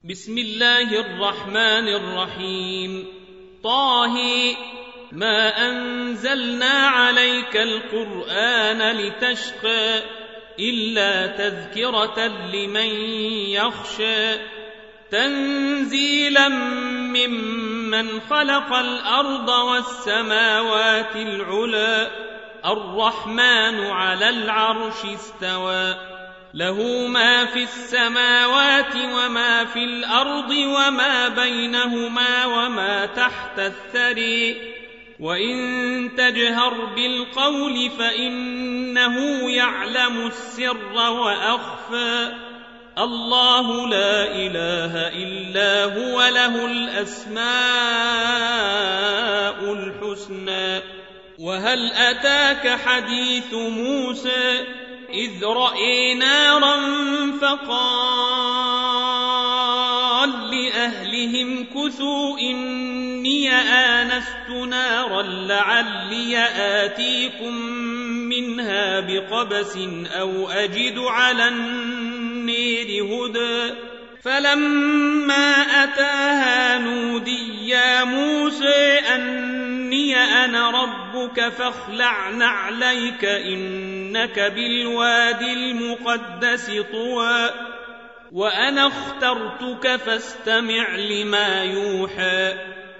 بسم الله الرحمن الرحيم. طه ما أنزلنا عليك القرآن لتشقى إلا تذكرة لمن يخشى تنزيلا ممن خلق الأرض والسماوات العلى الرحمن على العرش استوى له ما في السماوات وما في الأرض وما بينهما وما تحت الثري وإن تجهر بالقول فإنه يعلم السر وأخفى الله لا إله إلا هو له الأسماء الحسنى. وهل أتاك حديث موسى إذ رأى نارا فقال لأهلهم كثوا إني آنست نارا لعلي آتيكم منها بقبس أو أجد على النير هدى فلما أتاها نودي يا موسى أني أنا ربك فاخلع نعليك إنك بالواد المقدس طوى وأنا اخترتك فاستمع لما يوحى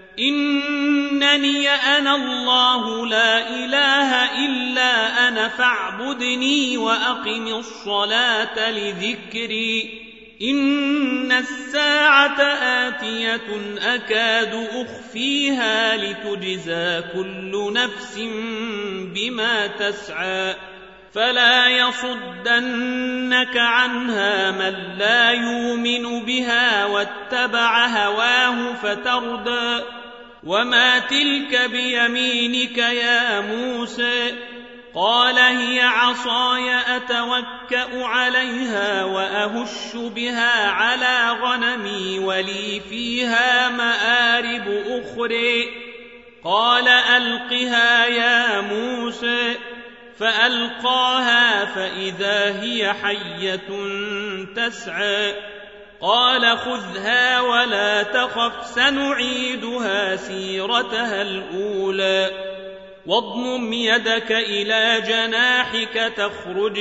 إنني أنا الله لا إله إلا أنا فاعبدني وأقم الصلاة لذكري إن الساعة آتية أكاد أخفيها لتجزى كل نفس بما تسعى فلا يصدنك عنها من لا يؤمن بها واتبع هواه فتردى وما تلك بيمينك يا موسى قال هي عصاي أتوكأ عليها وأهش بها على غنمي ولي فيها مآرب أخرى قال ألقها يا موسى فألقاها فإذا هي حية تسعى قال خذها ولا تخف سنعيدها سيرتها الأولى واضمم يدك إلى جناحك تخرج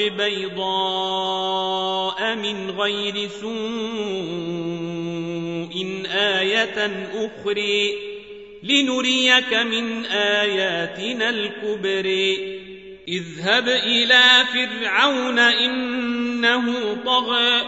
بيضاء من غير سوء آية أخرى لنريك من آياتنا الكبرى اذهب إلى فرعون إنه طغى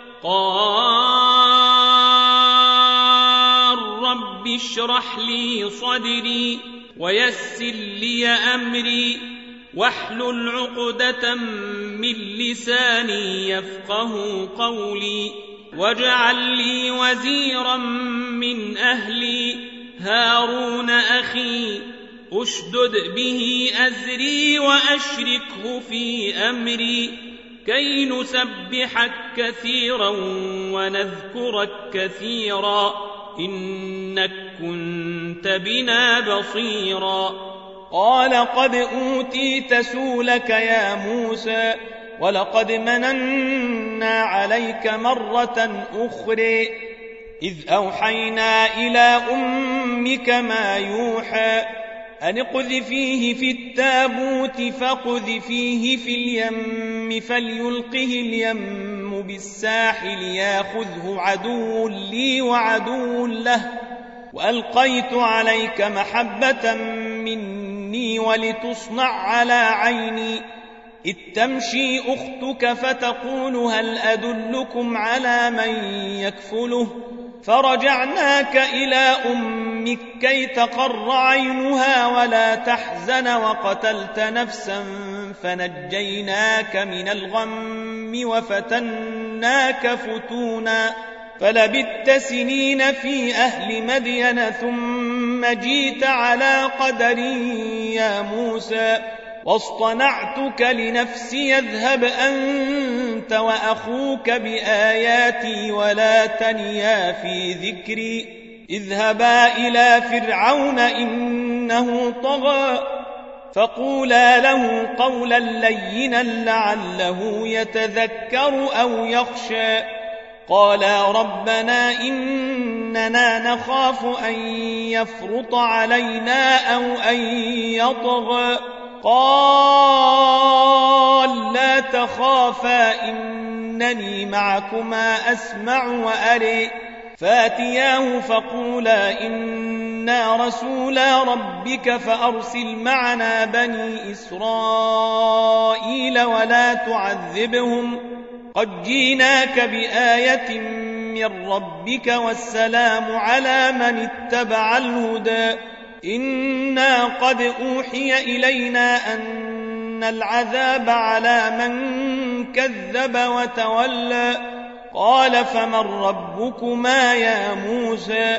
قال رب اشرح لي صدري ويسر لي أمري واحلل عقدة من لساني يفقه قولي واجعل لي وزيرا من أهلي هارون أخي أشدد به أزري وأشركه في أمري كي نسبحك كثيرا ونذكرك كثيرا إنك كنت بنا بصيرا قال قد أوتيت سؤلك يا موسى ولقد مننا عليك مرة أخرى إذ أوحينا إلى أمك ما يوحى أن اقذفيه في التابوت فاقذفيه في اليم فليلقه اليم بالساحل ياخذه عدو لي وعدو له وألقيت عليك محبة مني ولتصنع على عيني إذ تمشي أختك فتقول هل أدلكم على من يكفله فرجعناك إلى أمك كي تقر عينها ولا تحزن وقتلت نفسا فنجيناك من الغم وفتناك فتونا فلبثت سنين في أهل مدين ثم جيت على قدر يا موسى واصطنعتك لنفسي اذهب أنت وأخوك بآياتي ولا تنيا في ذكري اذهبا إلى فرعون إنه طغى فقولا له قولا لينا لعله يتذكر أو يخشى قالا ربنا إننا نخاف أن يفرط علينا أو أن يطغى قال لا تخافا إنني معكما أسمع وأري فاتياه فقولا إنا رسولا ربك فأرسل معنا بني إسرائيل ولا تعذبهم قد جيناك بآية من ربك والسلام على من اتبع الهدى إنا قد أوحي إلينا أن العذاب على من كذب وتولى قال فمن ربكما يا موسى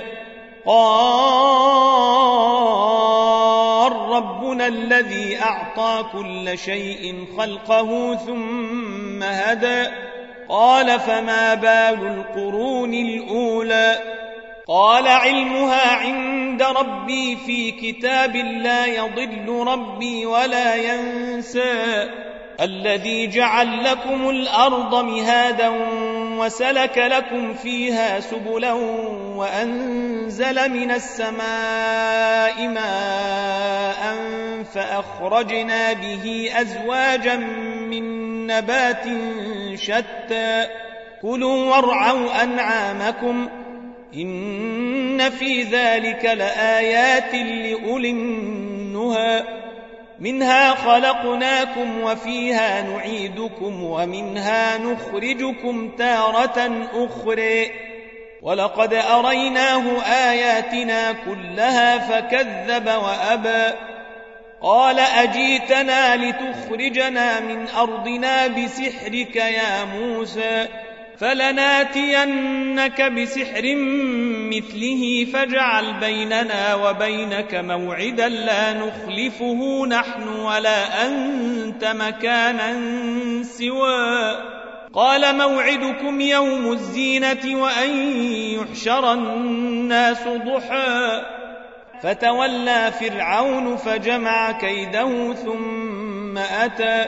قال ربنا الذي أعطى كل شيء خلقه ثم هدى قال فما بال القرون الأولى قال علمها عند ربي في كتاب لا يضل ربي ولا ينسى الذي جعل لكم الأرض مهادا وسلك لكم فيها سبلا وأنزل من السماء ماء فأخرجنا به أزواجا من نبات شتى كلوا وارعوا أنعامكم إن في ذلك لآيات لأولي النهى منها خلقناكم وفيها نعيدكم ومنها نخرجكم تارة أخرى ولقد أريناه آياتنا كلها فكذب وأبى قال أجيتنا لتخرجنا من أرضنا بسحرك يا موسى فلناتينك بسحر مثله فاجعل بيننا وبينك موعدا لا نخلفه نحن ولا أنت مكانا سوى قال موعدكم يوم الزينة وأن يحشر الناس ضحى فتولى فرعون فجمع كيده ثم أتى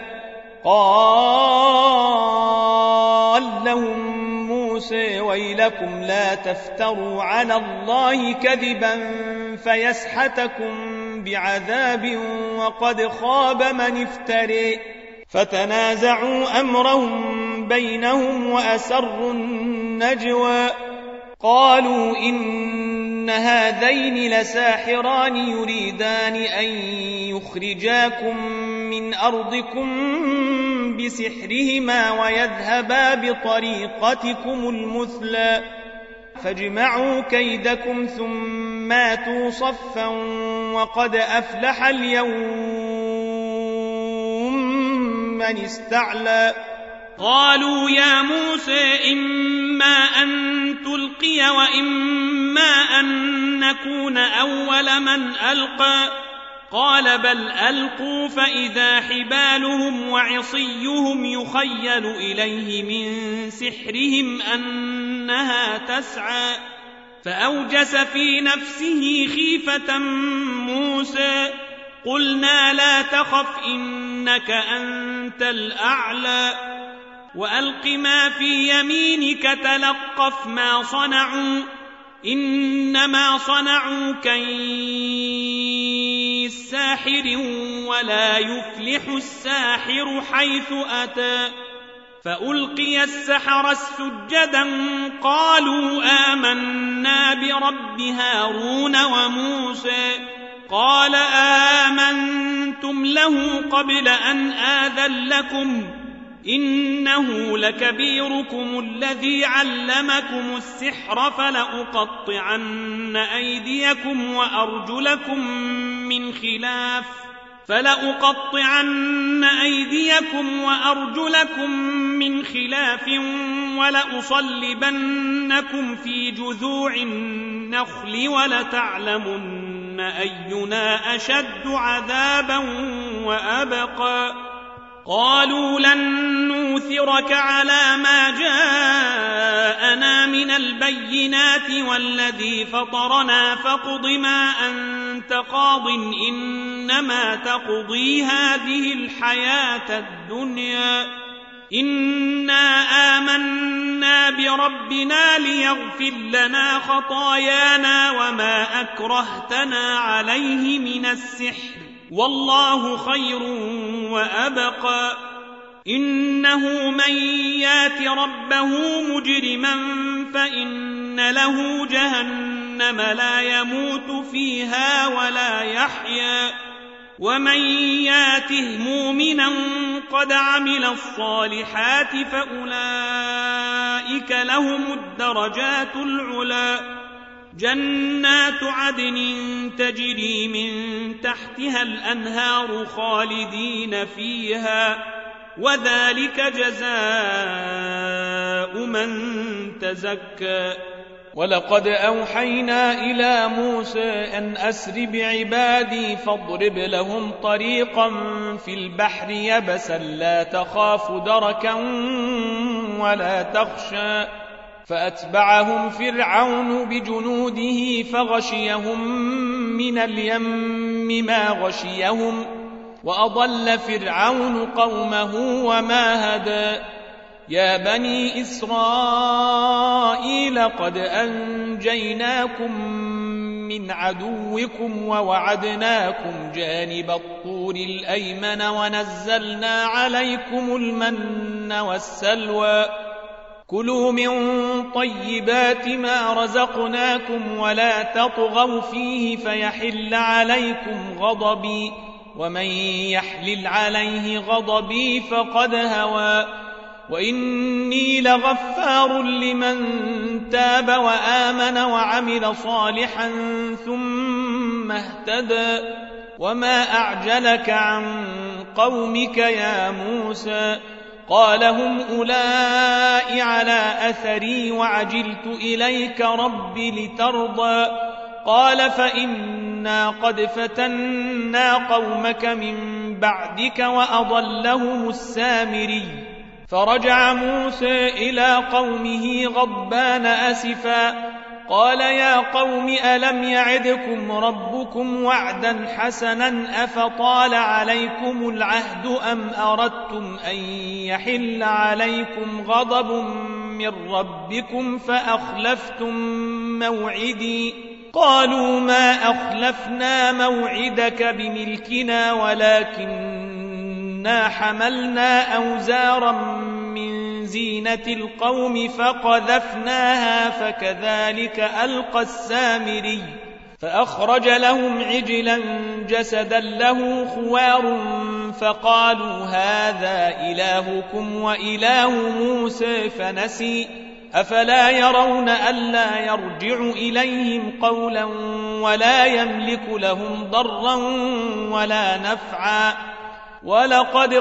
قال لهم موسى ويلكم لا تفتروا على الله كذبا فيسحتكم بعذاب وقد خاب من افتري فتنازعوا أمرهم بينهم وأسروا النجوى قالوا إن هذين لساحران يريدان أن يخرجاكم من أرضكم بسحرهما ويذهبا بطريقتكم المثلى فاجمعوا كيدكم ثم آتوا صفا وقد أفلح اليوم من استعلى قالوا يا موسى إما أن تلقي وإما أن نكون أول من ألقى قال بل ألقوا فإذا حبالهم وعصيهم يخيل إليه من سحرهم أنها تسعى فأوجس في نفسه خيفة موسى قلنا لا تخف إنك أنت الأعلى وألق ما في يمينك تلقف ما صنعوا إنما صنعوا كيد ساحر ولا يفلح الساحر حيث أتى فألقي السحرة سجدا قالوا آمنا برب هارون وموسى قال آمنتم له قبل أن آذن لكم إنه لكبيركم الذي علمكم السحر فلأقطعن أيديكم وأرجلكم من خلاف ولأصلبنكم في جذوع النخل ولتعلمن أينا أشد عذابا وأبقى قالوا لن نوثرك على ما جاءنا من البينات والذي فطرنا فاقض ما أنت قاض إنما تقضي هذه الحياة الدنيا إنا آمنا بربنا ليغفر لنا خطايانا وما أكرهتنا عليه من السحر والله خير وأبقى إنه من يات ربه مجرما فإن له جهنم لا يموت فيها ولا يحيا ومن ياته مؤمنا قد عمل الصالحات فأولئك لهم الدرجات العلى جنات عدن تجري من تحتها الأنهار خالدين فيها وذلك جزاء من تزكى ولقد أوحينا إلى موسى أن أسر بعبادي فاضرب لهم طريقا في البحر يبسا لا تخاف دركا ولا تخشى فأتبعهم فرعون بجنوده فغشيهم من اليم ما غشيهم وأضل فرعون قومه وما هدى يا بني إسرائيل قد أنجيناكم من عدوكم ووعدناكم جانب الطور الأيمن ونزلنا عليكم المن والسلوى كلوا من طيبات ما رزقناكم ولا تطغوا فيه فيحل عليكم غضبي ومن يحلل عليه غضبي فقد هوى وإني لغفار لمن تاب وآمن وعمل صالحا ثم اهتدى وما أعجلك عن قومك يا موسى قال هم أولئك على أثري وعجلت إليك رب لترضى قال فإنا قد فتنا قومك من بعدك وأضلهم السامري فرجع موسى إلى قومه غضبان أسفا قال يا قوم ألم يعدكم ربكم وعدا حسنا أفطال عليكم العهد أم أردتم أن يحل عليكم غضب من ربكم فأخلفتم موعدي قالوا ما أخلفنا موعدك بملكنا ولكننا حملنا أوزارا من زينة القوم فقذفناها فكذلك ألقى السامري فأخرج لهم عجلا جسدا له خوار فقالوا هذا إلهكم وإله موسى فنسي أفلا يرون ألا يرجع إليهم قولا ولا يملك لهم ضرا ولا نفعا ولقد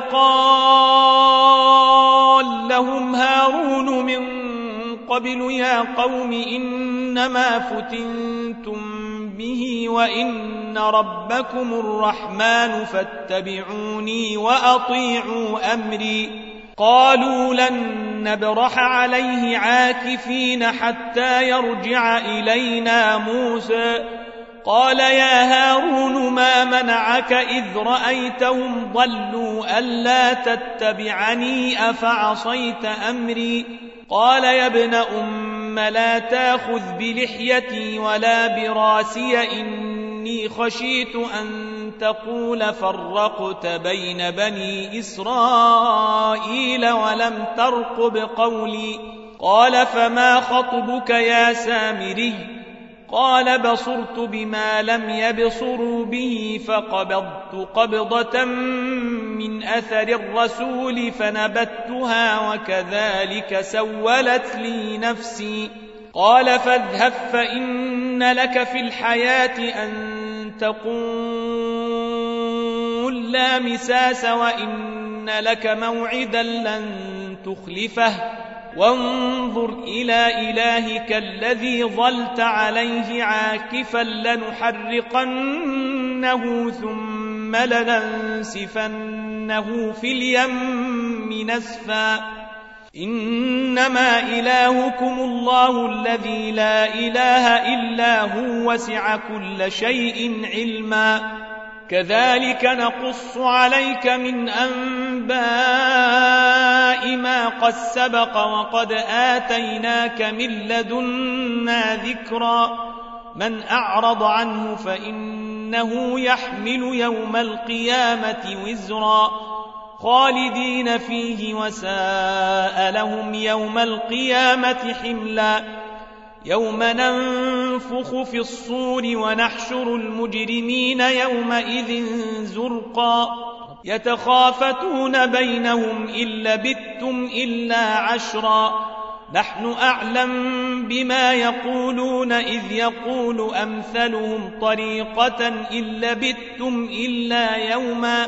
قال لهم هارون من قبل يا قوم إنما فتنتم به وإن ربكم الرحمن فاتبعوني وأطيعوا أمري قالوا لن نبرح عليه عاكفين حتى يرجع إلينا موسى قال يا هارون ما منعك إذ رأيتهم ضلوا ألا تتبعني أفعصيت أمري قال يا ابن أم لا تأخذ بلحيتي ولا براسي إني خشيت أن تقول فرقت بين بني إسرائيل ولم ترقب قولي قال فما خطبك يا سامري قال بصرت بما لم يبصروا به فقبضت قبضة من أثر الرسول فنبتها وكذلك سولت لي نفسي قال فاذهب فإن لك في الحياة أن تقول لا مساس وإن لك موعدا لن تخلفه وانظر إلى إلهك الذي ظلت عليه عاكفا لنحرقنه ثم لننسفنه في اليم نسفا إنما إلهكم الله الذي لا إله إلا هو وسع كل شيء علما كذلك نقص عليك من أنباء ما قد سبق وقد آتيناك من لدنا ذكرا من أعرض عنه فإنه يحمل يوم القيامة وزرا خالدين فيه وساء لهم يوم القيامة حملا يوم ننفخ في الصور ونحشر المجرمين يومئذ زرقا يتخافتون بينهم إن لبثتم إلا عشرا نحن أعلم بما يقولون إذ يقول أمثلهم طريقة إن لبثتم إلا يوما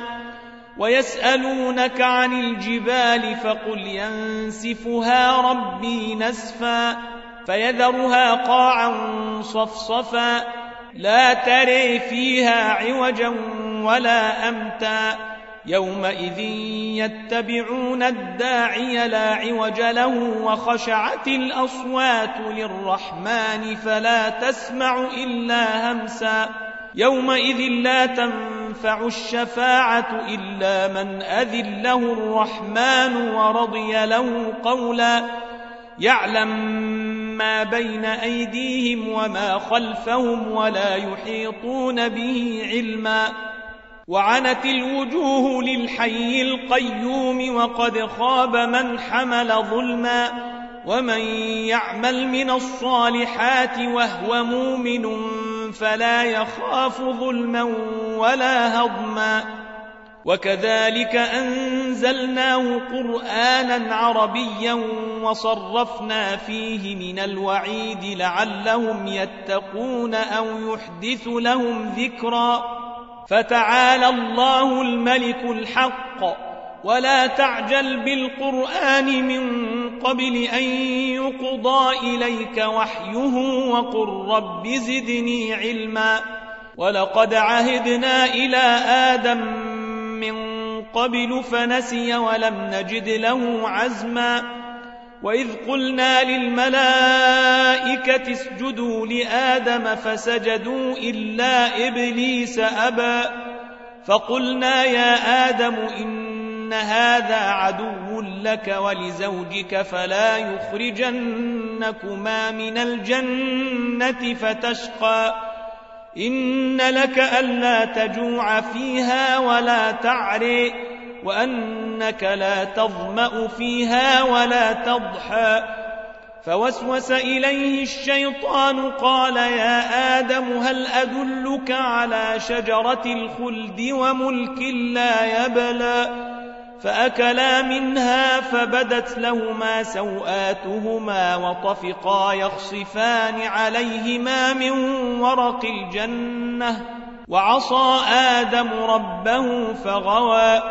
ويسألونك عن الجبال فقل ينسفها ربي نسفا فيذرها قاعا صفصفا لا تري فيها عوجا ولا أمتا يومئذ يتبعون الداعي لا عوج له وخشعت الأصوات للرحمن فلا تسمع إلا همسا يومئذ لا تنفع الشفاعة إلا من أذن له الرحمن ورضي له قولا يعلم ما بين أيديهم وما خلفهم ولا يحيطون به علما وعنت الوجوه للحي القيوم وقد خاب من حمل ظلما ومن يعمل من الصالحات وهو مؤمن فلا يخاف ظلما ولا هضما وكذلك أنزلناه قرآنا عربيا وصرفنا فيه من الوعيد لعلهم يتقون أو يحدث لهم ذكرا فتعالى الله الملك الحق ولا تعجل بالقرآن من قبل أن يقضى إليك وحيه وقل رب زدني علما ولقد عهدنا إلى آدم من قبل فنسي ولم نجد له عزما وإذ قلنا للملائكة اسجدوا لآدم فسجدوا إلا إبليس أبى فقلنا يا آدم إن هذا عدو لك ولزوجك فلا يخرجنكما من الجنة فتشقى إن لك ألا تجوع فيها ولا تعري وأنك لا تظمأ فيها ولا تضحى فوسوس إليه الشيطان قال يا آدم هل أدلك على شجرة الخلد وملك لا يبلى فأكلا منها فبدت لهما سوآتهما وطفقا يخصفان عليهما من ورق الجنة وعصى آدم ربه فغوى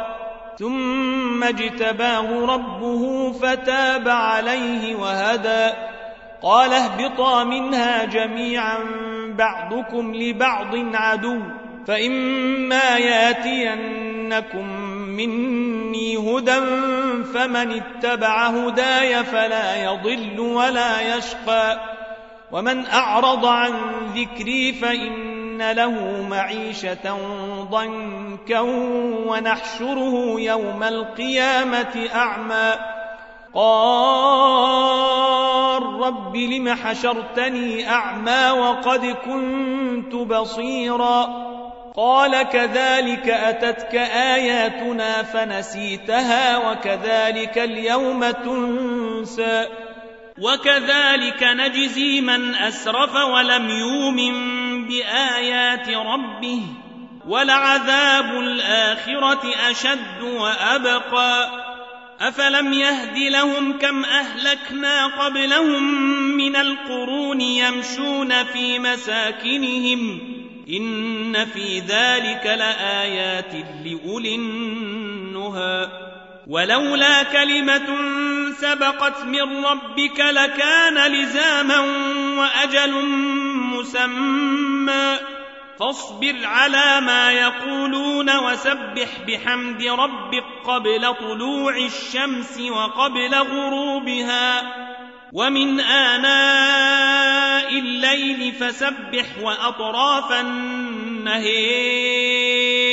ثم اجتباه ربه فتاب عليه وهدى قال اهبطا منها جميعا بعضكم لبعض عدو فإما ياتينكم مني هدى فمن اتبع هداي فلا يضل ولا يشقى ومن أعرض عن ذكري فإن له معيشة ضنكا ونحشره يوم القيامة أعمى قال رب لم حشرتني أعمى وقد كنت بصيرا قال كذلك أتتك آياتنا فنسيتها وكذلك اليوم تنسى وكذلك نجزي من أسرف ولم يؤمن بآيات ربه ولعذاب الآخرة أشد وأبقى أفلم يهد لهم كم أهلكنا قبلهم من القرون يمشون في مساكنهم إن في ذلك لآيات لأولي النهى ولولا كلمة سبقت من ربك لكان لزاما وأجل مسمى فاصبر على ما يقولون وسبح بحمد ربك قبل طلوع الشمس وقبل غروبها ومن آناء الليل فسبح وأطراف النهار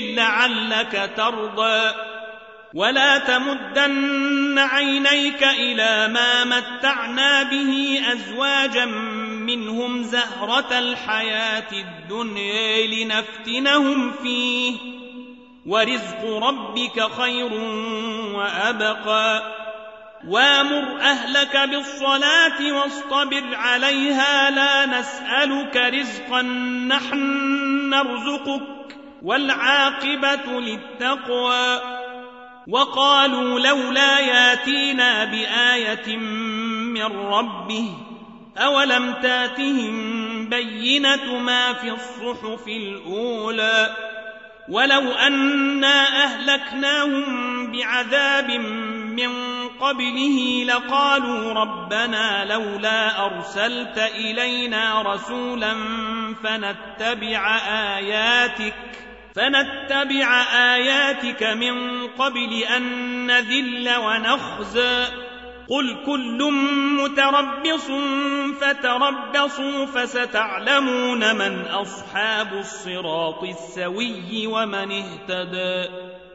لعلك ترضى ولا تمدن عينيك إلى ما متعنا به أزواجا منهم زهرة الحياة الدنيا لنفتنهم فيه ورزق ربك خير وأبقى وامر أهلك بالصلاة واصطبر عليها لا نسألك رزقا نحن نرزقك والعاقبة للتقوى وقالوا لولا ياتينا بآية من ربه أولم تاتهم بينة ما في الصحف الأولى ولو أنا أهلكناهم بعذاب من قبله لقالوا ربنا لولا أرسلت إلينا رسولا فنتبع آياتك من قبل أن نذل ونخزى قل كل متربص فتربصوا فستعلمون من أصحاب الصراط السوي ومن اهتدى